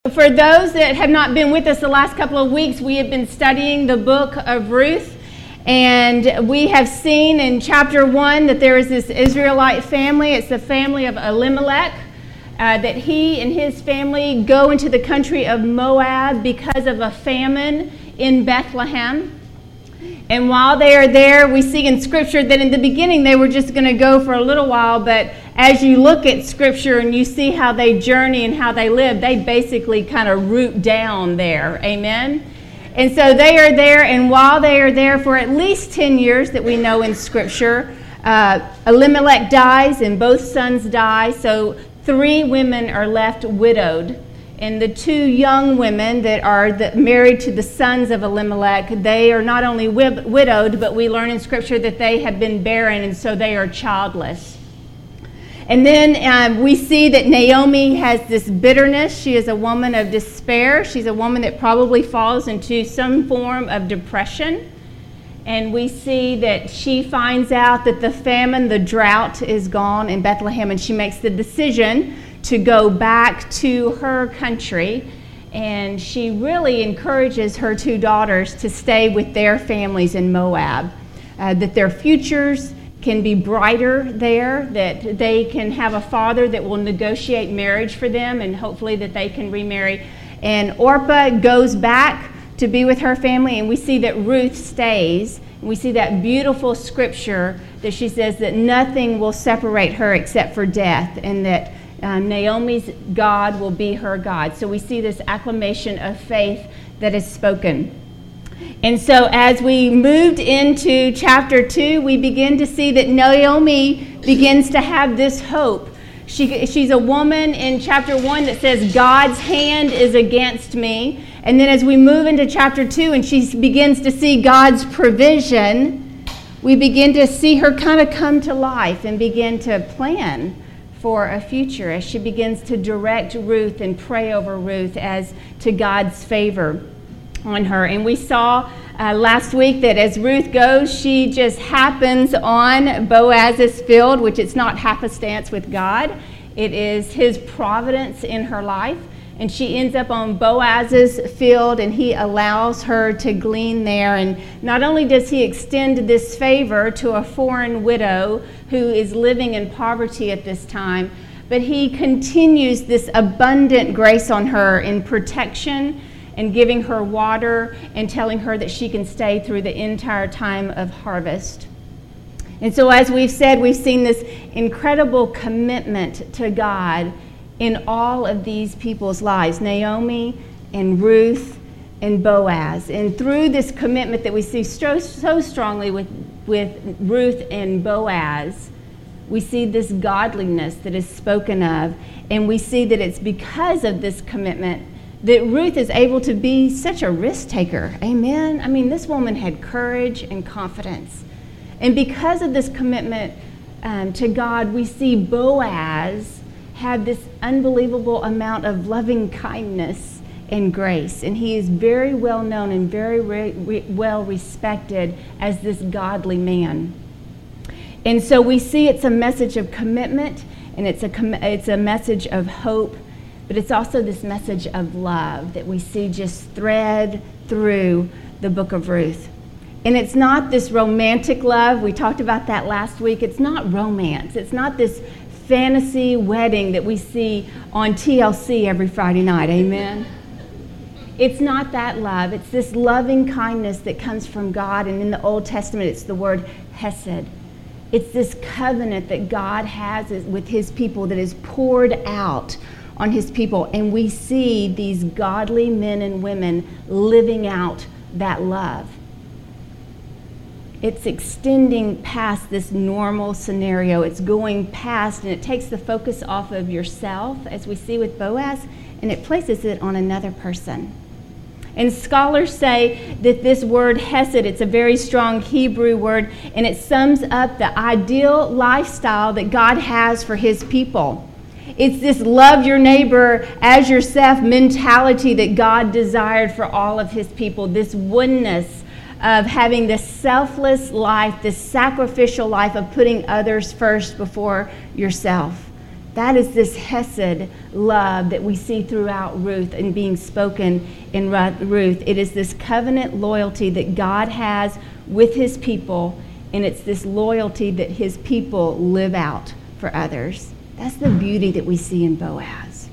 For those that have not been with us the last couple of weeks, we have been studying the book of Ruth, and we have seen in chapter 1 that there is this Israelite family. It's the family of Elimelech, that he and his family go into the country of Moab because of a famine in Bethlehem. And while they are there, we see in Scripture that in the beginning they were just going to go for a little while, but as you look at Scripture and you see how they journey and how they live, they basically kind of root down there. Amen? And so they are there, and while they are there for at least 10 years that we know in Scripture, Elimelech dies and both sons die, so 3 women are left widowed. And the 2 young women that are married to the sons of Elimelech, they are not only widowed, but we learn in Scripture that they have been barren, and so they are childless. And then we see that Naomi has this bitterness. She is a woman of despair. She's a woman that probably falls into some form of depression. And we see that she finds out that the famine, the drought is gone in Bethlehem, and she makes the decision to go back to her country, and she really encourages her 2 daughters to stay with their families in Moab, that their futures can be brighter there, that they can have a father that will negotiate marriage for them, and hopefully that they can remarry. And Orpah goes back to be with her family, and we see that Ruth stays. And we see that beautiful scripture that she says that nothing will separate her except for death, and that Naomi's God will be her God. So we see this acclamation of faith that is spoken. And so as we moved into chapter 2, we begin to see that Naomi begins to have this hope. She's a woman in chapter 1 that says, God's hand is against me. And then as we move into chapter 2 and she begins to see God's provision, we begin to see her kind of come to life and begin to plan for a future as she begins to direct Ruth and pray over Ruth as to God's favor on her. And we saw last week that as Ruth goes, she just happens on Boaz's field, which it's not happenstance with God. It is his providence in her life. And she ends up on Boaz's field, and he allows her to glean there. And not only does he extend this favor to a foreign widow who is living in poverty at this time, but he continues this abundant grace on her in protection and giving her water and telling her that she can stay through the entire time of harvest. And so as we've said, we've seen this incredible commitment to God in all of these people's lives, Naomi and Ruth and Boaz. And through this commitment that we see so strongly with Ruth and Boaz, we see this godliness that is spoken of, and we see that it's because of this commitment that Ruth is able to be such a risk taker. Amen? I mean, this woman had courage and confidence. And because of this commitment to God, we see Boaz have this unbelievable amount of loving kindness and grace. And he is very well known and very well respected as this godly man. And so we see it's a message of commitment, and it's a message of hope, but it's also this message of love that we see just thread through the book of Ruth. And it's not this romantic love. We talked about that last week. It's not romance. It's not this fantasy wedding that we see on TLC every Friday night. Amen? It's not that love. It's this loving kindness that comes from God. And in the Old Testament, it's the word hesed. It's this covenant that God has with his people that is poured out on his people. And we see these godly men and women living out that love. It's extending past this normal scenario. It's going past, and it takes the focus off of yourself, as we see with Boaz, and it places it on another person. And scholars say that this word hesed, it's a very strong Hebrew word, and it sums up the ideal lifestyle that God has for his people. It's this love your neighbor as yourself mentality that God desired for all of his people, this oneness of having this selfless life, this sacrificial life of putting others first before yourself. That is this Hesed love that we see throughout Ruth and being spoken in Ruth. It is this covenant loyalty that God has with his people, and it's this loyalty that his people live out for others. That's the beauty that we see in Boaz.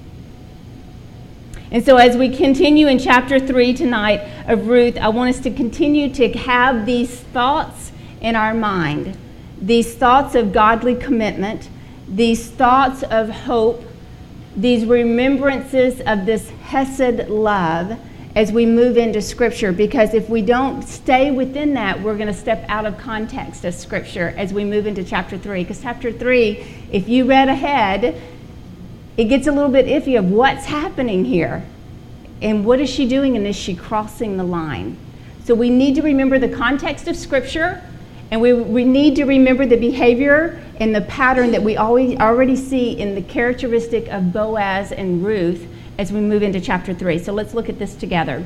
And so as we continue in chapter 3 tonight of Ruth, I want us to continue to have these thoughts in our mind, these thoughts of godly commitment, these thoughts of hope, these remembrances of this Hesed love as we move into Scripture. Because if we don't stay within that, we're going to step out of context of Scripture as we move into chapter 3. Because chapter 3, if you read ahead, it gets a little bit iffy of what's happening here. And what is she doing, and is she crossing the line? So we need to remember the context of Scripture, and we need to remember the behavior and the pattern that we already see in the characteristic of Boaz and Ruth as we move into chapter 3. So let's look at this together.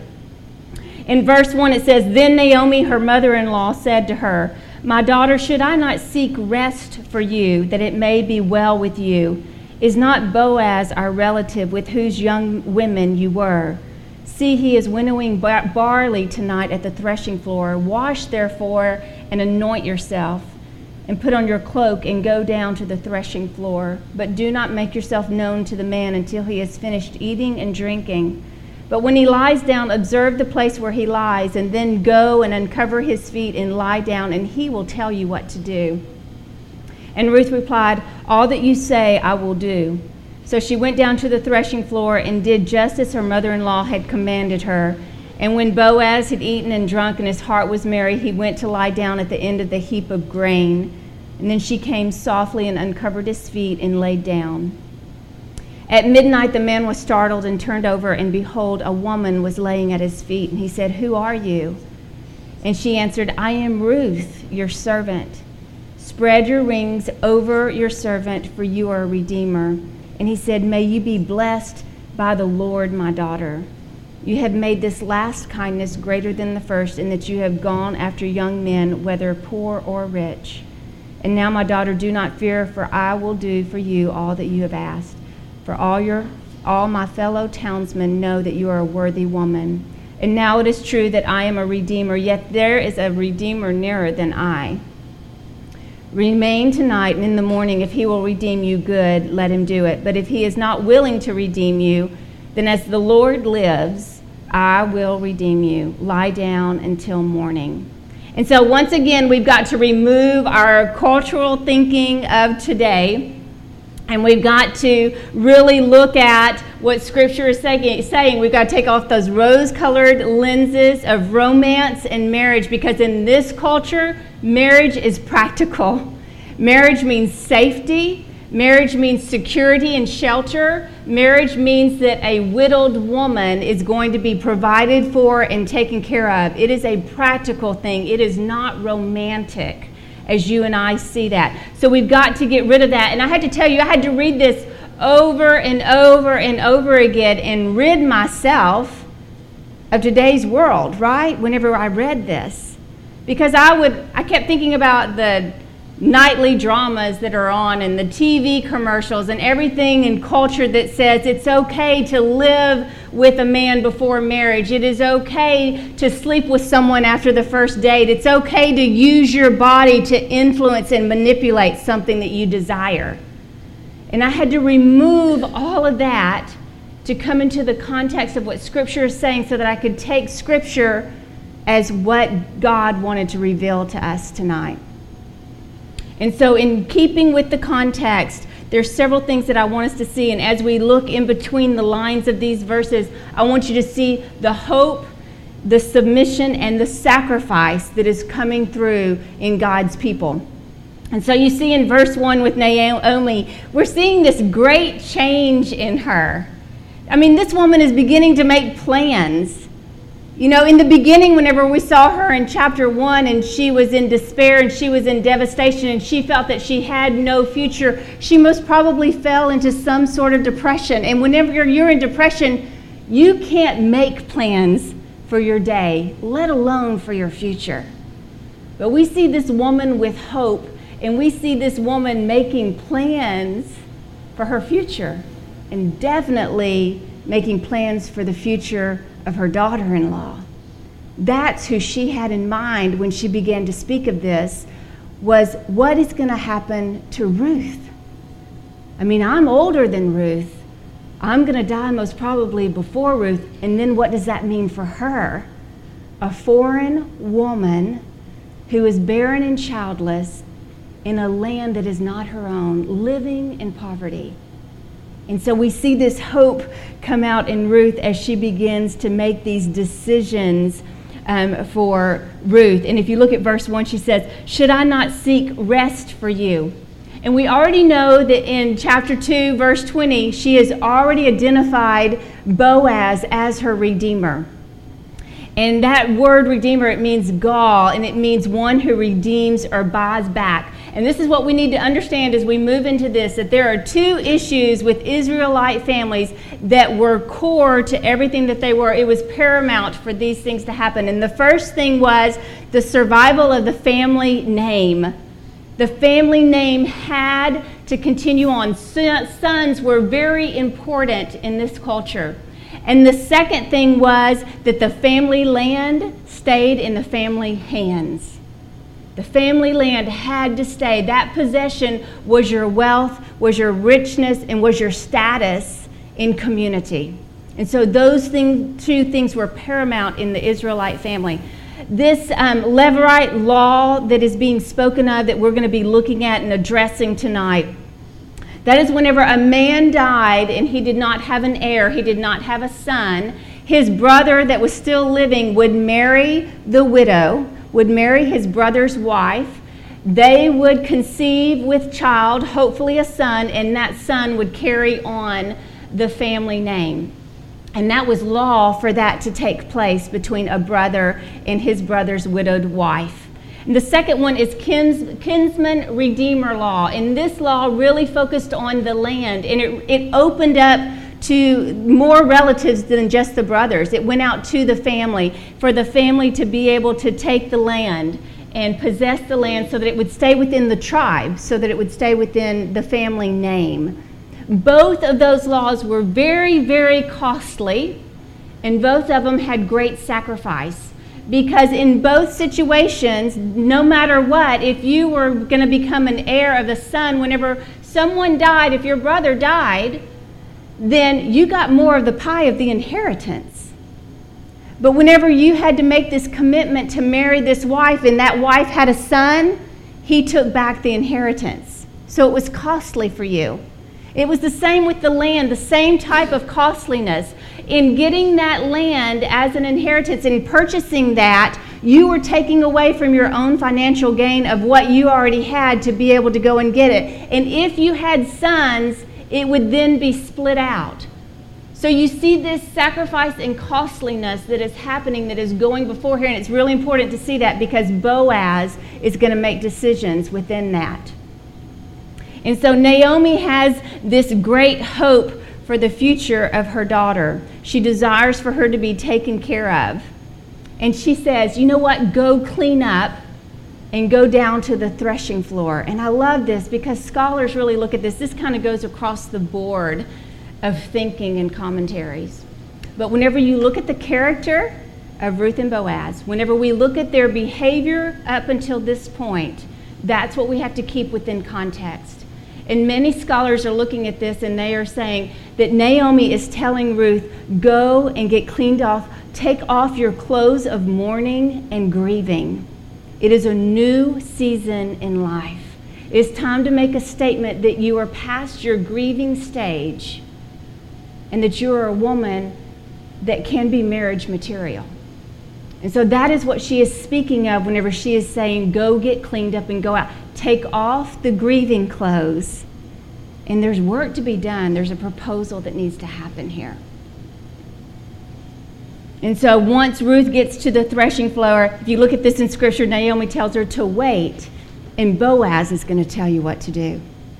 In verse 1 it says, "Then Naomi, her mother-in-law, said to her, 'My daughter, should I not seek rest for you, that it may be well with you? Is not Boaz our relative, with whose young women you were? See, he is winnowing barley tonight at the threshing floor. Wash, therefore, and anoint yourself, and put on your cloak, and go down to the threshing floor. But do not make yourself known to the man until he has finished eating and drinking. But when he lies down, observe the place where he lies, and then go and uncover his feet and lie down, and he will tell you what to do.' And Ruth replied, 'All that you say I will do.' So she went down to the threshing floor and did just as her mother-in-law had commanded her. And when Boaz had eaten and drunk and his heart was merry, he went to lie down at the end of the heap of grain. And then she came softly and uncovered his feet and laid down. At midnight the man was startled and turned over, and behold, a woman was laying at his feet. And he said, 'Who are you?' And she answered, 'I am Ruth, your servant. Spread your rings over your servant, for you are a redeemer.' And he said, 'May you be blessed by the Lord, my daughter. You have made this last kindness greater than the first, in that you have gone after young men, whether poor or rich. And now, my daughter, do not fear, for I will do for you all that you have asked. For all my fellow townsmen know that you are a worthy woman. And now it is true that I am a redeemer, yet there is a redeemer nearer than I. Remain tonight, and in the morning, if he will redeem you, good, let him do it. But if he is not willing to redeem you, then as the Lord lives, I will redeem you. Lie down until morning.'" And so once again, we've got to remove our cultural thinking of today, and we've got to really look at what Scripture is saying. We've got to take off those rose-colored lenses of romance and marriage, because in this culture, marriage is practical. Marriage means safety. Marriage means security and shelter. Marriage means that a widowed woman is going to be provided for and taken care of. It is a practical thing. It is not romantic, as you and I see that. So we've got to get rid of that. And I had to tell you, I had to read this over and over and over again and rid myself of today's world, right? Whenever I read this. Because I kept thinking about the nightly dramas that are on and the TV commercials and everything in culture that says it's okay to live with a man before marriage. It is okay to sleep with someone after the first date. It's okay to use your body to influence and manipulate something that you desire. And I had to remove all of that to come into the context of what Scripture is saying, so that I could take Scripture as what God wanted to reveal to us tonight. And so in keeping with the context, there's several things that I want us to see. And as we look in between the lines of these verses, I want you to see the hope, the submission, and the sacrifice that is coming through in God's people. And so you see in verse 1 with Naomi, we're seeing this great change in her. I mean, this woman is beginning to make plans. You know, in the beginning, whenever we saw her in chapter 1, and she was in despair and she was in devastation and she felt that she had no future, she most probably fell into some sort of depression. And whenever you're in depression, you can't make plans for your day, let alone for your future. But we see this woman with hope, and we see this woman making plans for her future, and definitely making plans for the future of her daughter-in-law. That's who she had in mind when she began to speak of this, was what is going to happen to Ruth. I mean, I'm older than Ruth. I'm going to die most probably before Ruth, and then what does that mean for her? A foreign woman who is barren and childless in a land that is not her own, living in poverty. And so we see this hope come out in Ruth as she begins to make these decisions for Ruth. And if you look at verse 1, she says, "Should I not seek rest for you?" And we already know that in chapter 2, verse 20, she has already identified Boaz as her redeemer. And that word redeemer, it means gal, and it means one who redeems or buys back. And this is what we need to understand as we move into this, that there are two issues with Israelite families that were core to everything that they were. It was paramount for these things to happen. And the first thing was the survival of the family name. The family name had to continue on. Sons were very important in this culture. And the second thing was that the family land stayed in the family hands. The family land had to stay. That possession was your wealth, was your richness, and was your status in community. And so those two things were paramount in the Israelite family. This Levirate law that is being spoken of, that we're going to be looking at and addressing tonight, that is whenever a man died and he did not have an heir, he did not have a son, his brother that was still living would marry the widow, would marry his brother's wife. They would conceive with child, hopefully a son, and that son would carry on the family name. And that was law for that to take place between a brother and his brother's widowed wife. And the second one is kinsman redeemer law. And this law really focused on the land, and it opened up to more relatives than just the brothers. It went out to the family, for the family to be able to take the land and possess the land so that it would stay within the tribe, so that it would stay within the family name. Both of those laws were very, very costly, and both of them had great sacrifice. Because in both situations, no matter what, if you were going to become an heir of the son, whenever someone died, if your brother died, then you got more of the pie of the inheritance. But whenever you had to make this commitment to marry this wife, and that wife had a son, he took back the inheritance. So it was costly for you. It was the same with the land, the same type of costliness. In getting that land as an inheritance and purchasing that, you were taking away from your own financial gain of what you already had to be able to go and get it. And if you had sons, it would then be split out. So you see this sacrifice and costliness that is happening, that is going before here, and it's really important to see that because Boaz is going to make decisions within that. And so Naomi has this great hope for the future of her daughter. She desires for her to be taken care of. And she says, you know what, go clean up and go down to the threshing floor. And I love this because scholars really look at this. This kind of goes across the board of thinking and commentaries. But whenever you look at the character of Ruth and Boaz, whenever we look at their behavior up until this point, that's what we have to keep within context. And many scholars are looking at this and they are saying that Naomi is telling Ruth, go and get cleaned off, take off your clothes of mourning and grieving. It is a new season in life. It is time to make a statement that you are past your grieving stage and that you are a woman that can be marriage material. And so that is what she is speaking of whenever she is saying, go get cleaned up and go out. Take off the grieving clothes. And there's work to be done. There's a proposal that needs to happen here. And so once Ruth gets to the threshing floor, if you look at this in Scripture, Naomi tells her to wait, and Boaz is going to tell you what to do.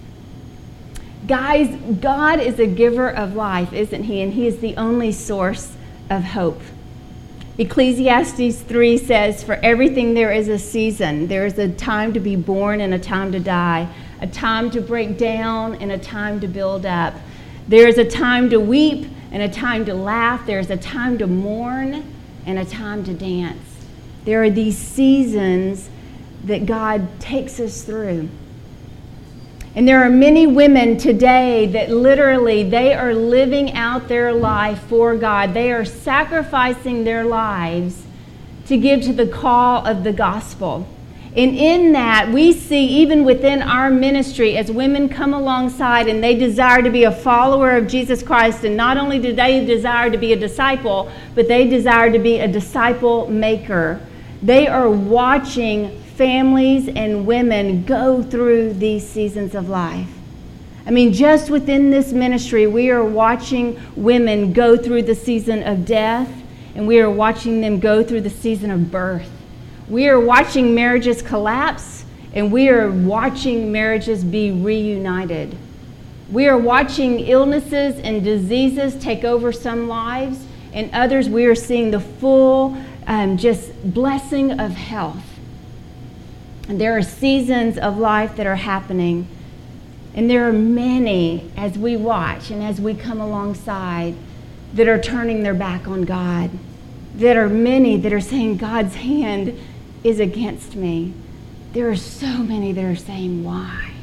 Guys, God is a giver of life, isn't he? And he is the only source of hope. Ecclesiastes 3 says, for everything there is a season. There is a time to be born and a time to die, a time to break down and a time to build up. There is a time to weep and a time to laugh. There is a time to mourn and a time to dance. There are these seasons that God takes us through. And there are many women today that literally, they are living out their life for God. They are sacrificing their lives to give to the call of the gospel. And in that, we see even within our ministry, as women come alongside and they desire to be a follower of Jesus Christ, and not only do they desire to be a disciple, but they desire to be a disciple maker. They are watching families and women go through these seasons of life. I mean, just within this ministry, we are watching women go through the season of death, and we are watching them go through the season of birth. We are watching marriages collapse, and we are watching marriages be reunited. We are watching illnesses and diseases take over some lives, and others we are seeing the full just blessing of health. And there are seasons of life that are happening. And there are many, as we watch and as we come alongside, that are turning their back on God. There are many that are saying, God's hand is against me. There are so many that are saying, why?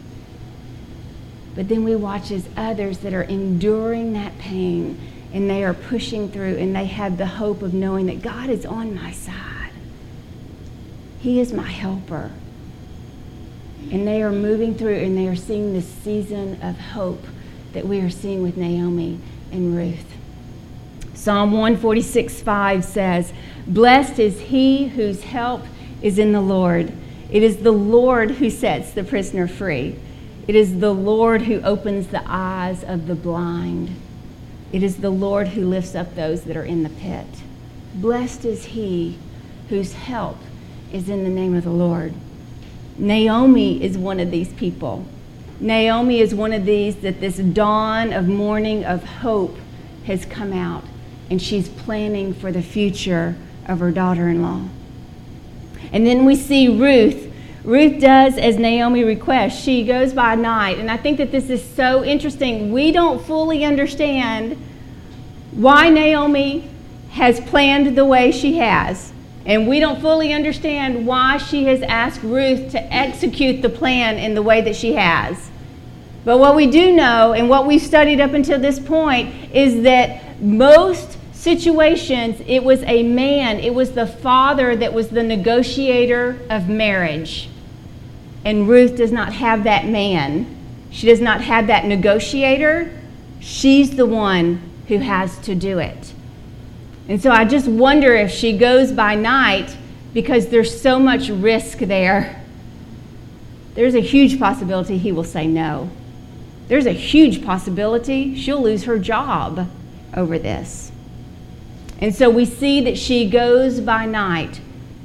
But then we watch as others that are enduring that pain, and they are pushing through, and they have the hope of knowing that God is on my side. He is my helper. And they are moving through, and they are seeing this season of hope that we are seeing with Naomi and Ruth. Psalm 146:5 says, "Blessed is he whose help is in the Lord. It is the Lord who sets the prisoner free. It is the Lord who opens the eyes of the blind. It is the Lord who lifts up those that are in the pit. Blessed is he whose help is in the name of the Lord." Naomi is one of these people. Naomi is one of these that this dawn of morning of hope has come out, and she's planning for the future of her daughter-in-law. And then we see Ruth. Ruth does as Naomi requests. She goes by night, and I think that this is so interesting. We don't fully understand why Naomi has planned the way she has. And we don't fully understand why she has asked Ruth to execute the plan in the way that she has. But what we do know, and what we've studied up until this point, is that most situations, it was a man, it was the father that was the negotiator of marriage. And Ruth does not have that man. She does not have that negotiator. She's the one who has to do it. And so I just wonder if she goes by night because there's so much risk there. There's a huge possibility he will say no. There's a huge possibility she'll lose her job over this. And so we see that she goes by night.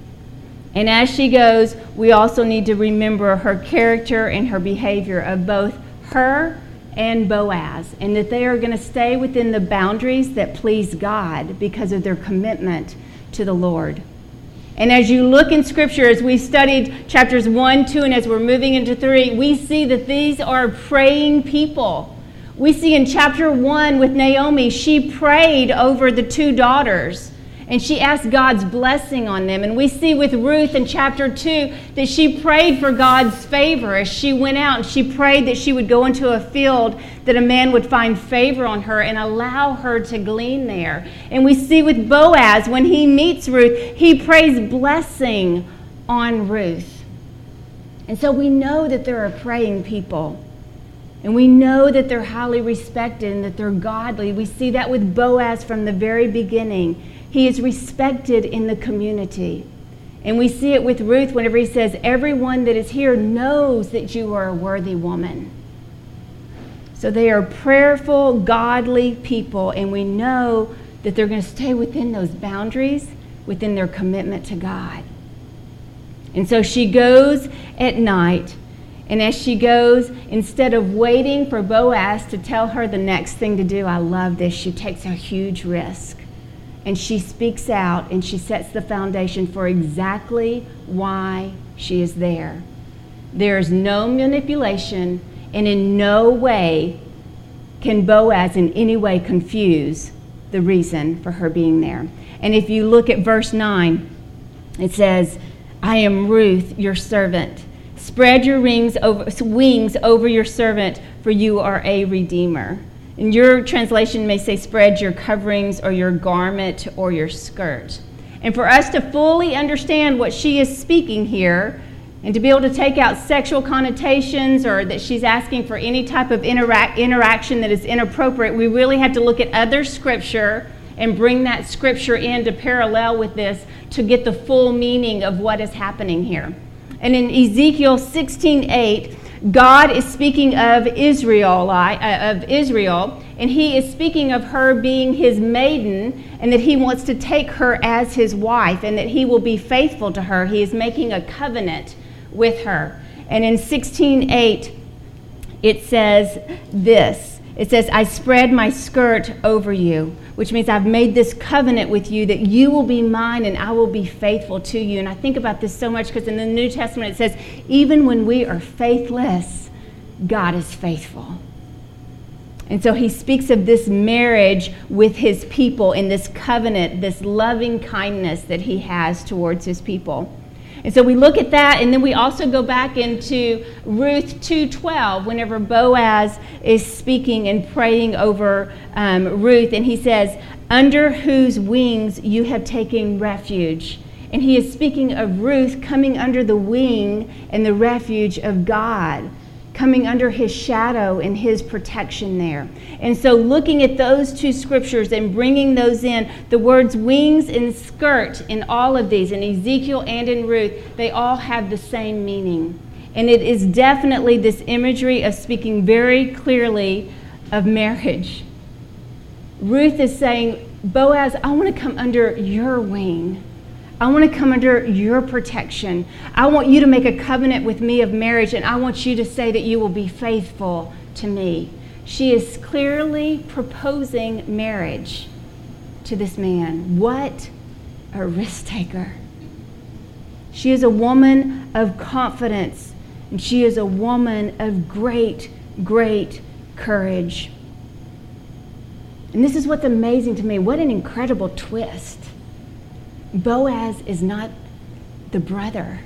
And as she goes, we also need to remember her character and her behavior of both her and Boaz, and that they are going to stay within the boundaries that please God because of their commitment to the Lord. And as you look in Scripture, as we studied chapters 1, 2, and as we're moving into 3, we see that these are praying people. We see in chapter 1 with Naomi, she prayed over the two daughters, and she asked God's blessing on them. And we see with Ruth in chapter 2 that she prayed for God's favor as she went out, and she prayed that she would go into a field, that a man would find favor on her and allow her to glean there. And we see with Boaz, when he meets Ruth, he prays blessing on Ruth. And so we know that there are praying people. And we know that they're highly respected and that they're godly. We see that with Boaz from the very beginning. He is respected in the community. And we see it with Ruth whenever he says, everyone that is here knows that you are a worthy woman. So they are prayerful, godly people, and we know that they're going to stay within those boundaries, within their commitment to God. And so she goes at night, and as she goes, instead of waiting for Boaz to tell her the next thing to do, I love this, she takes a huge risk. And she speaks out, and she sets the foundation for exactly why she is there. There is no manipulation, and in no way can Boaz in any way confuse the reason for her being there. And if you look at verse 9, it says, I am Ruth, your servant. Spread your wings over your servant, for you are a redeemer. And your translation may say, spread your coverings or your garment or your skirt. And for us to fully understand what she is speaking here, and to be able to take out sexual connotations or that she's asking for any type of interaction that is inappropriate, we really have to look at other scripture and bring that scripture in to parallel with this to get the full meaning of what is happening here. And in Ezekiel 16:8, God is speaking of Israel, and he is speaking of her being his maiden, and that he wants to take her as his wife, and that he will be faithful to her. He is making a covenant with her. And in 16:8, it says this. It says, I spread my skirt over you, which means I've made this covenant with you that you will be mine and I will be faithful to you. And I think about this so much because in the New Testament it says, even when we are faithless, God is faithful. And so he speaks of this marriage with his people in this covenant, this loving kindness that he has towards his people. And so we look at that, and then we also go back into Ruth 2:12 whenever Boaz is speaking and praying over Ruth, and he says, under whose wings you have taken refuge. And he is speaking of Ruth coming under the wing and the refuge of God, coming under his shadow and his protection there. And so looking at those two scriptures and bringing those in, the words wings and skirt in all of these, in Ezekiel and in Ruth, they all have the same meaning. And it is definitely this imagery of speaking very clearly of marriage. Ruth is saying, Boaz, I want to come under your wing. I want to come under your protection. I want you to make a covenant with me of marriage, and I want you to say that you will be faithful to me. She is clearly proposing marriage to this man. What a risk taker. She is a woman of confidence, and she is a woman of great, great courage. And this is what's amazing to me. What an incredible twist. Boaz is not the brother.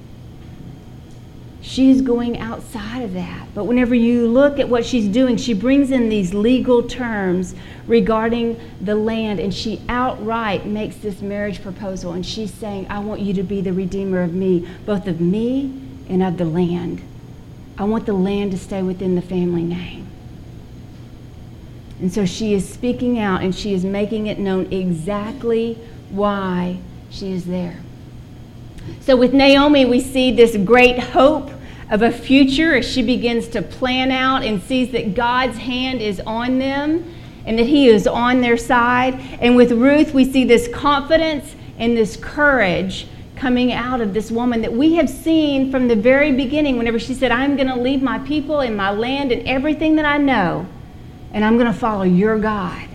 She's going outside of that. But whenever you look at what she's doing, she brings in these legal terms regarding the land, and she outright makes this marriage proposal, and she's saying, I want you to be the redeemer of me, both of me and of the land. I want the land to stay within the family name. And so she is speaking out, and she is making it known exactly why she is there. So with Naomi, we see this great hope of a future as she begins to plan out and sees that God's hand is on them and that he is on their side. And with Ruth, we see this confidence and this courage coming out of this woman that we have seen from the very beginning whenever she said, I'm going to leave my people and my land and everything that I know, and I'm going to follow your God.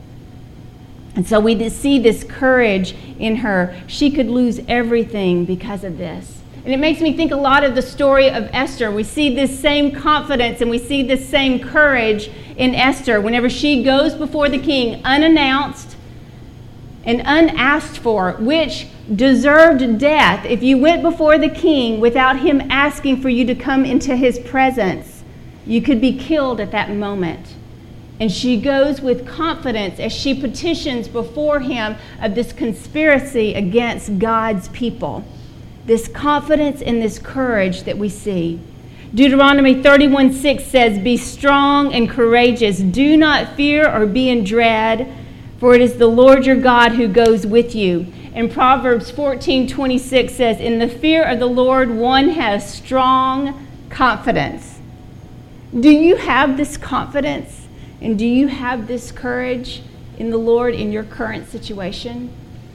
And so we see this courage in her. She could lose everything because of this. And it makes me think a lot of the story of Esther. We see this same confidence and we see this same courage in Esther whenever she goes before the king unannounced and unasked for, which deserved death. If you went before the king without him asking for you to come into his presence, you could be killed at that moment. And she goes with confidence as she petitions before him of this conspiracy against God's people. This confidence and this courage that we see. Deuteronomy 31:6 says, be strong and courageous. Do not fear or be in dread, for it is the Lord your God who goes with you. And Proverbs 14:26 says, in the fear of the Lord one has strong confidence. Do you have this confidence? And do you have this courage in the Lord in your current situation?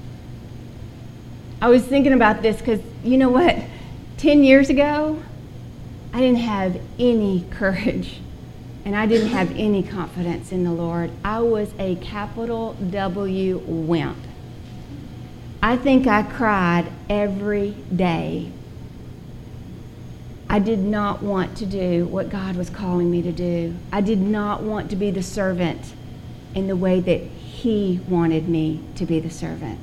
I was thinking about this because, you know what? 10 years ago, I didn't have any courage and I didn't have any confidence in the Lord. I was a capital W wimp. I think I cried every day. I did not want to do what God was calling me to do. I did not want to be the servant in the way that He wanted me to be the servant.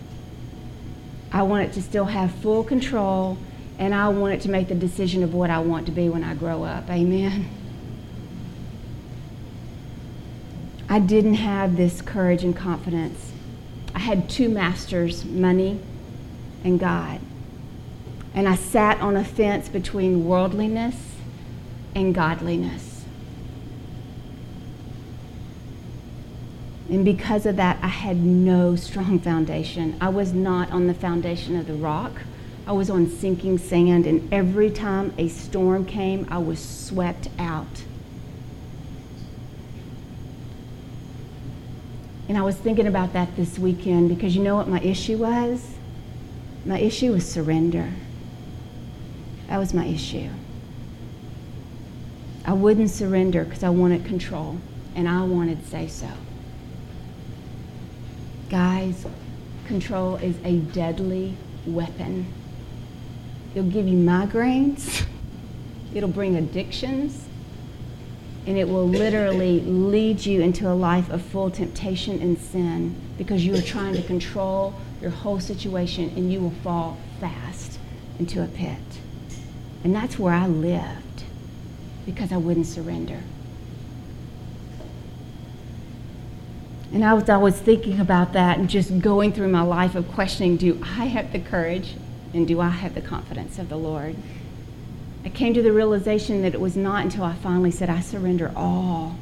I wanted to still have full control, and I wanted to make the decision of what I want to be when I grow up. Amen. I didn't have this courage and confidence. I had two masters, money and God. And I sat on a fence between worldliness and godliness. And because of that, I had no strong foundation. I was not on the foundation of the rock. I was on sinking sand, and every time a storm came, I was swept out. And I was thinking about that this weekend because you know what my issue was? My issue was surrender. That was my issue. I wouldn't surrender because I wanted control, and I wanted say-so. Guys, control is a deadly weapon. It'll give you migraines, it'll bring addictions, and it will literally lead you into a life of full temptation and sin because you are trying to control your whole situation, and you will fall fast into a pit. And that's where I lived because I wouldn't surrender. And I was thinking about that and just going through my life of questioning, do I have the courage and do I have the confidence of the Lord? I came to the realization that it was not until I finally said, I surrender all.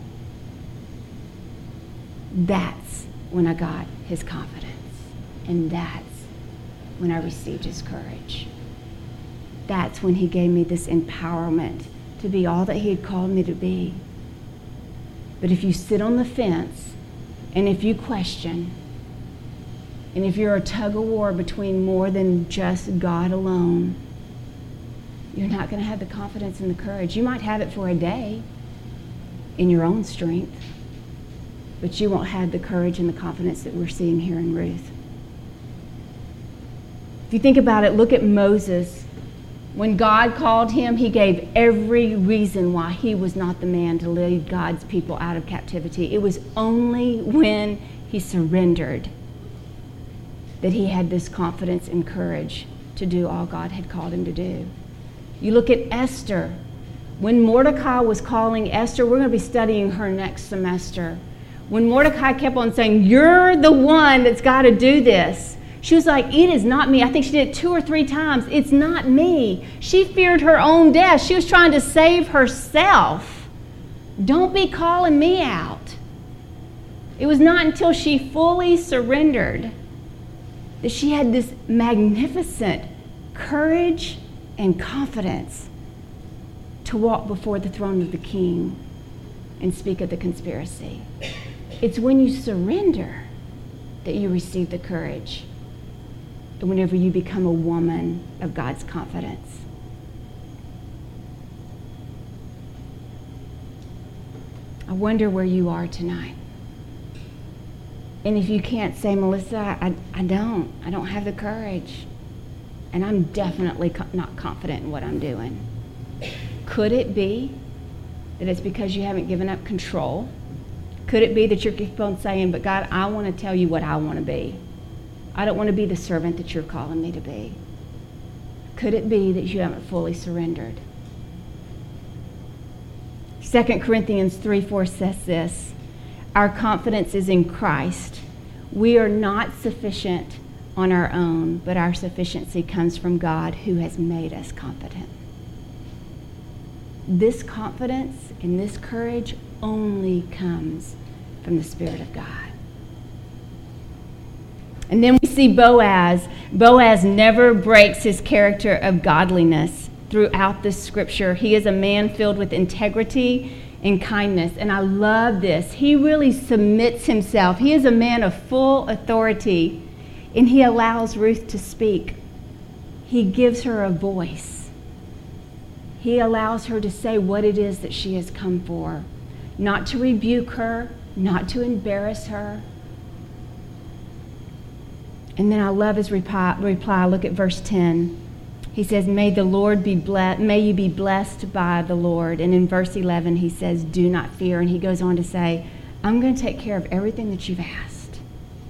That's when I got His confidence. And that's when I received His courage. That's when He gave me this empowerment to be all that He had called me to be. But if you sit on the fence, and if you question, and if you're a tug of war between more than just God alone, you're not going to have the confidence and the courage. You might have it for a day in your own strength, but you won't have the courage and the confidence that we're seeing here in Ruth. If you think about it, look at Moses. When God called him, He gave every reason why he was not the man to lead God's people out of captivity. It was only when he surrendered that he had this confidence and courage to do all God had called him to do. You look at Esther. When Mordecai was calling Esther, we're going to be studying her next semester. When Mordecai kept on saying, you're the one that's got to do this, she was like, it is not me. I think she did it 2 or 3 times. It's not me. She feared her own death. She was trying to save herself. Don't be calling me out. It was not until she fully surrendered that she had this magnificent courage and confidence to walk before the throne of the King and speak of the conspiracy. It's when you surrender that you receive the courage. And whenever you become a woman of God's confidence. I wonder where you are tonight. And if you can't say, Melissa, I don't have the courage. And I'm definitely not confident in what I'm doing. Could it be that it's because you haven't given up control? Could it be that you keep on saying, but God, I want to tell you what I want to be. I don't want to be the servant that you're calling me to be. Could it be that you haven't fully surrendered? 2 Corinthians 3:4 says this, our confidence is in Christ. We are not sufficient on our own, but our sufficiency comes from God who has made us confident. This confidence and this courage only comes from the Spirit of God. And then we see Boaz. Boaz never breaks his character of godliness throughout this scripture. He is a man filled with integrity and kindness. And I love this. He really submits himself. He is a man of full authority, and he allows Ruth to speak. He gives her a voice. He allows her to say what it is that she has come for, not to rebuke her, not to embarrass her. And then I love his reply. Look at verse 10. He says, may the Lord be blessed, may you be blessed by the Lord. And in verse 11, he says, do not fear. And he goes on to say, I'm going to take care of everything that you've asked.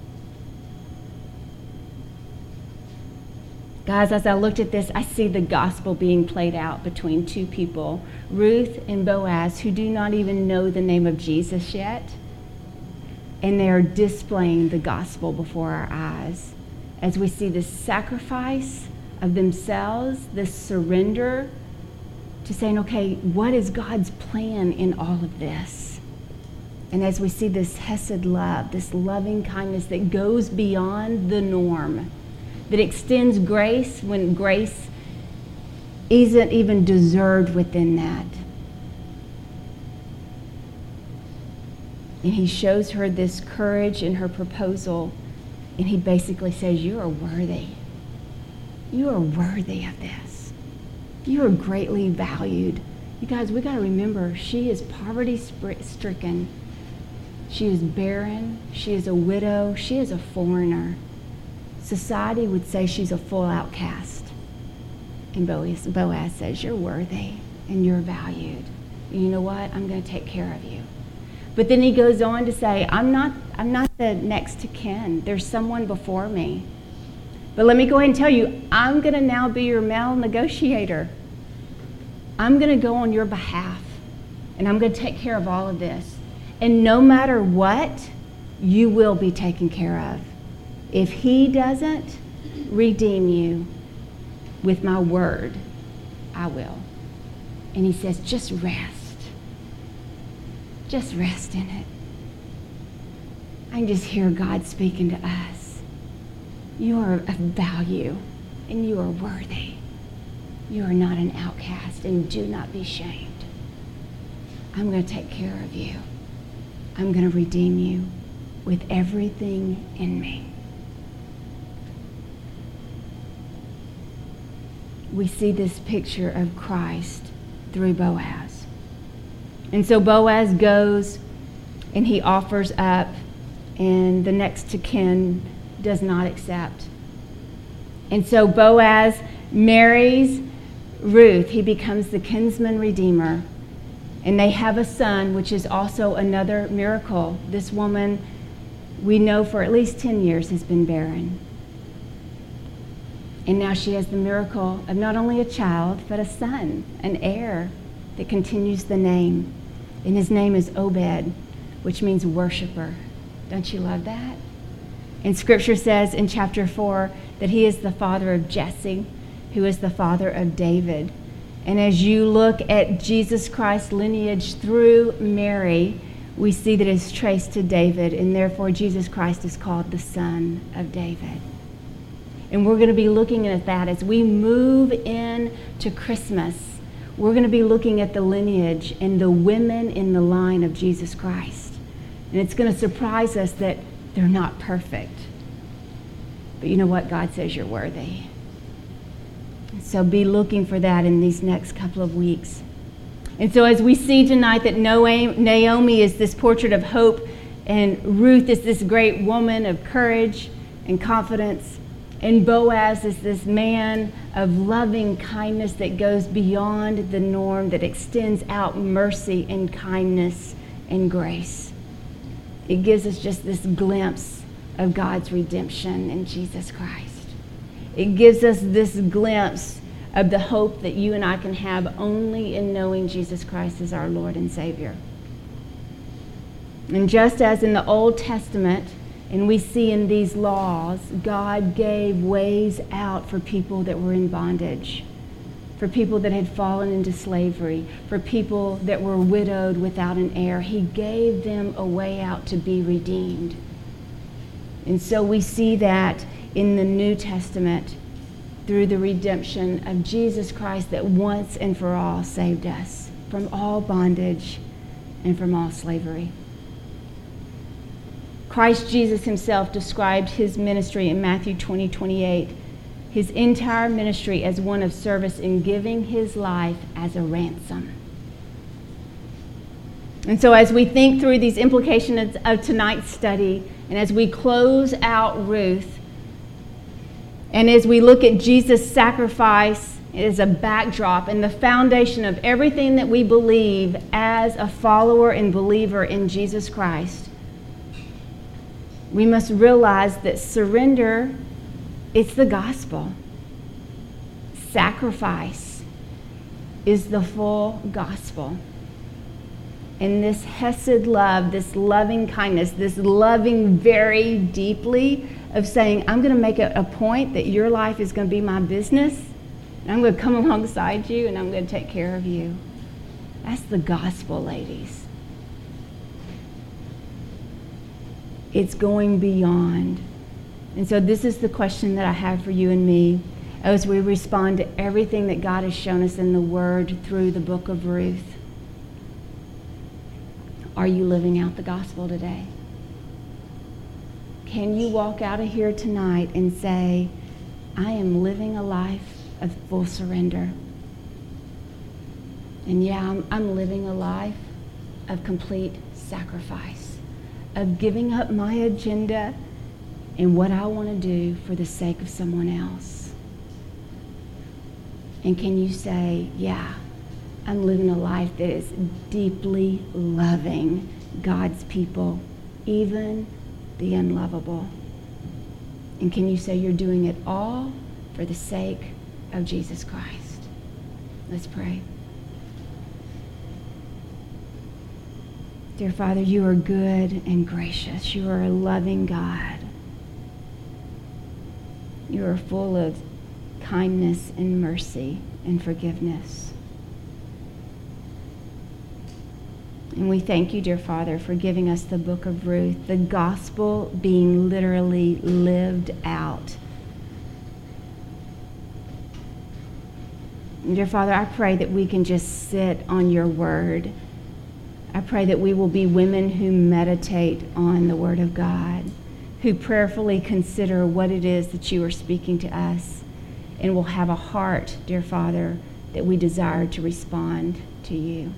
Guys, as I looked at this, I see the gospel being played out between two people, Ruth and Boaz, who do not even know the name of Jesus yet. And they are displaying the gospel before our eyes as we see this sacrifice of themselves, this surrender to saying, okay, what is God's plan in all of this? And as we see this hesed love, this loving kindness that goes beyond the norm, that extends grace when grace isn't even deserved within that. And he shows her this courage in her proposal, and he basically says, you are worthy. You are worthy of this. You are greatly valued. You guys, we got to remember, she is poverty-stricken. She is barren. She is a widow. She is a foreigner. Society would say she's a full outcast. And Boaz says, you're worthy and you're valued. And you know what? I'm going to take care of you. But then he goes on to say, I'm not the next to kin. There's someone before me. But let me go ahead and tell you, I'm going to now be your male negotiator. I'm going to go on your behalf, and I'm going to take care of all of this. And no matter what, you will be taken care of. If he doesn't redeem you with my word, I will. And he says, just rest. Just rest in it. I can just hear God speaking to us. You are of value, and you are worthy. You are not an outcast, and do not be shamed. I'm going to take care of you. I'm going to redeem you with everything in me. We see this picture of Christ through Boaz. And so Boaz goes and he offers up, and the next to kin does not accept. And so Boaz marries Ruth. He becomes the kinsman redeemer. And they have a son, which is also another miracle. This woman, we know for at least 10 years, has been barren. And now she has the miracle of not only a child, but a son, an heir that continues the name. And his name is Obed, which means worshiper. Don't you love that? And Scripture says in chapter 4 that he is the father of Jesse, who is the father of David. And as you look at Jesus Christ's lineage through Mary, we see that it's traced to David, and therefore Jesus Christ is called the Son of David. And we're going to be looking at that as we move into Christmas. We're going to be looking at the lineage and the women in the line of Jesus Christ. And it's going to surprise us that they're not perfect. But you know what? God says you're worthy. So be looking for that in these next couple of weeks. And so as we see tonight that Naomi is this portrait of hope, and Ruth is this great woman of courage and confidence, and Boaz is this man of loving kindness that goes beyond the norm, that extends out mercy and kindness and grace. It gives us just this glimpse of God's redemption in Jesus Christ. It gives us this glimpse of the hope that you and I can have only in knowing Jesus Christ as our Lord and Savior. And just as in the Old Testament, and we see in these laws, God gave ways out for people that were in bondage, for people that had fallen into slavery, for people that were widowed without an heir. He gave them a way out to be redeemed. And so we see that in the New Testament through the redemption of Jesus Christ that once and for all saved us from all bondage and from all slavery. Christ Jesus himself described his ministry in Matthew 20:28, his entire ministry as one of service in giving his life as a ransom. And so as we think through these implications of tonight's study, and as we close out Ruth, And as we look at Jesus' sacrifice as a backdrop and the foundation of everything that we believe as a follower and believer in Jesus Christ, we must realize that surrender, it's the gospel. Sacrifice is the full gospel. And this hesed love, this loving kindness, this loving very deeply of saying, I'm going to make it a point that your life is going to be my business, and I'm going to come alongside you, and I'm going to take care of you. That's the gospel, ladies. It's going beyond. And so this is the question that I have for you and me as we respond to everything that God has shown us in the Word through the book of Ruth. Are you living out the gospel today? Can you walk out of here tonight and say, I am living a life of full surrender? And yeah, I'm living a life of complete sacrifice, of giving up my agenda and what I want to do for the sake of someone else. And can you say, yeah, I'm living a life that is deeply loving God's people, even the unlovable? And can you say you're doing it all for the sake of Jesus Christ? Let's pray. Dear Father, you are good and gracious. You are a loving God. You are full of kindness and mercy and forgiveness. And we thank you, dear Father, for giving us the book of Ruth, the gospel being literally lived out. And dear Father, I pray that we can just sit on your word. I pray that we will be women who meditate on the word of God, who prayerfully consider what it is that you are speaking to us, and will have a heart, dear Father, that we desire to respond to you.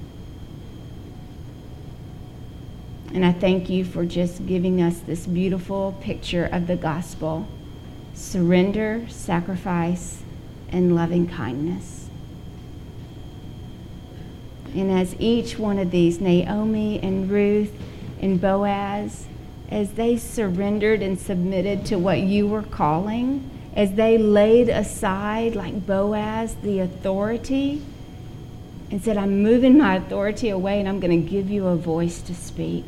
And I thank you for just giving us this beautiful picture of the gospel: surrender, sacrifice, and loving kindness. And as each one of these, Naomi and Ruth and Boaz, as they surrendered and submitted to what you were calling, as they laid aside, like Boaz, the authority, and said, I'm moving my authority away and I'm going to give you a voice to speak.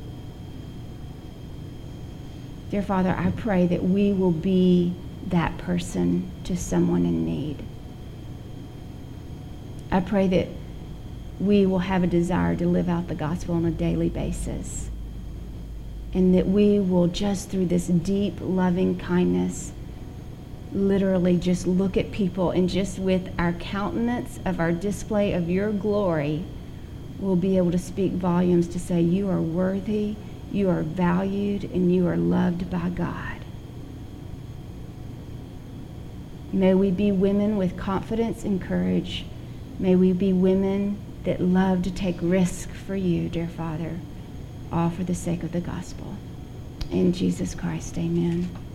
Dear Father, I pray that we will be that person to someone in need. I pray that we will have a desire to live out the gospel on a daily basis, and that we will just through this deep loving kindness literally just look at people, and just with our countenance of our display of your glory, we'll be able to speak volumes to say you are worthy, you are valued, and you are loved by God. May we be women with confidence and courage. May we be women that love to take risk for you, dear Father, all for the sake of the gospel. In Jesus Christ, amen.